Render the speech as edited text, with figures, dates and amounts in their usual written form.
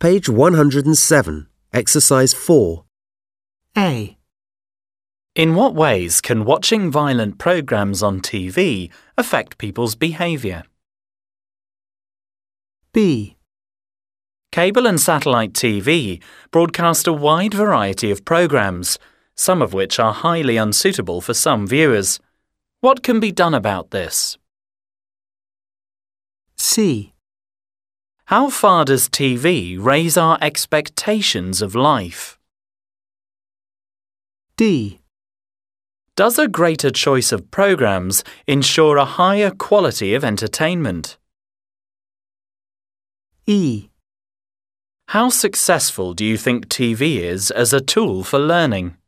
Page 107, Exercise 4. A. In what ways can watching violent programs on TV affect people's behaviour? B. Cable and satellite TV broadcast a wide variety of programs, some of which are highly unsuitable for some viewers. What can be done about this? C. How far does TV raise our expectations of life? D. Does a greater choice of programs ensure a higher quality of entertainment? E. How successful do you think TV is as a tool for learning?